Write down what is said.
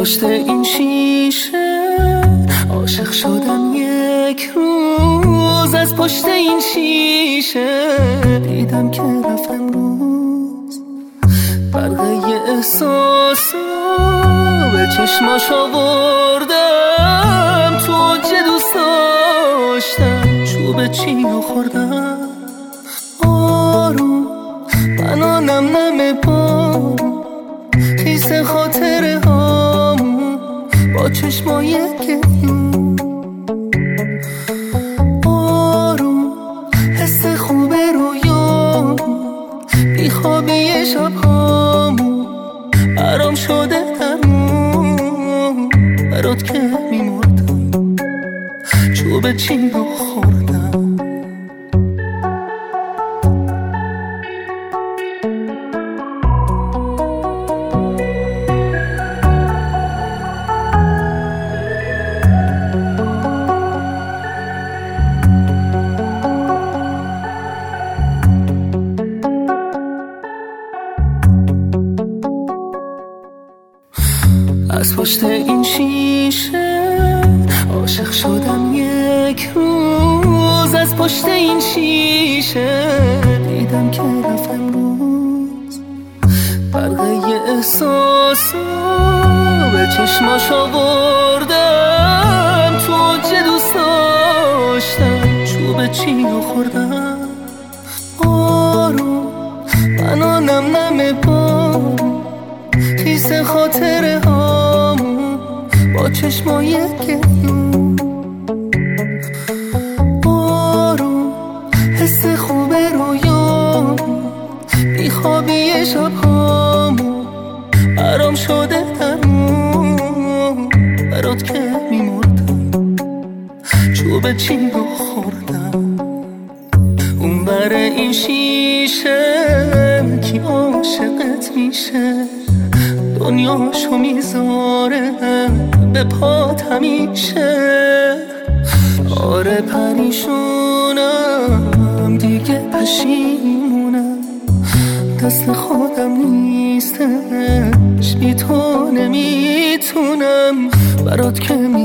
پشت این شیشه عاشق شدم یک روز. از پشت این شیشه دیدم که رفت امروز. برقه احساسو به چشماش آوردم، تو چه دوست داشتم چوب چینو خوردم. آروم منو نم نم بارون خیس خاطره هامون با چشمای گریون. آروم حس خوب رویامون بیخوابی شب هامون برام شده درمون. برات که میمردم چوب چین رو خوردم. از پشت این شیشه عاشق شدم یک روز. از پشت این شیشه دیدم که رفت امروز. برقه احساسو به چشماش آوردم، تو چه دوست داشتم چوب چینو خوردم. آروم منو نم نم بارون خیس خاطره هامون با چشمای گریون. آروم حس خوب رویامون بیخوابی شب هامون برام شده درمون. برات که میمردم چوب چین رو خوردم. اون بر این شیشه کی عاشقت میشه، دنیاشو میذاره به پات همیشه. آره پریشونم دیگه پشیمونم، دست خودم نیستش بی تو نمیتونم. برات که